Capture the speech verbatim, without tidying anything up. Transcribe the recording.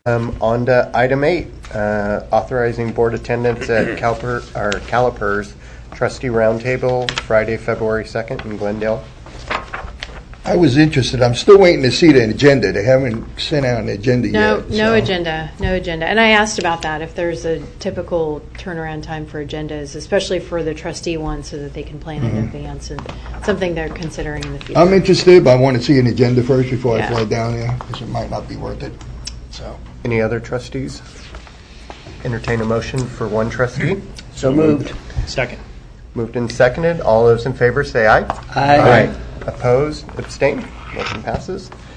Um, on to item eight, uh, authorizing board attendance at Caliper, or Calipers Trustee Roundtable, Friday, February second in Glendale. I was interested. I'm still waiting to see the agenda. They haven't sent out an agenda no, yet. No, so. agenda, no agenda. And I asked about that, if there's a typical turnaround time for agendas, especially for the trustee ones, so that they can plan mm-hmm. in advance, and something they're considering in the future. I'm interested, but I want to see an agenda first before yeah. I fly down there, because it might not be worth it. So, any other trustees? Entertain a motion for one trustee. So moved. Second. Moved and seconded. All those in favor say aye. Aye. Aye. Opposed? Abstained? Motion passes.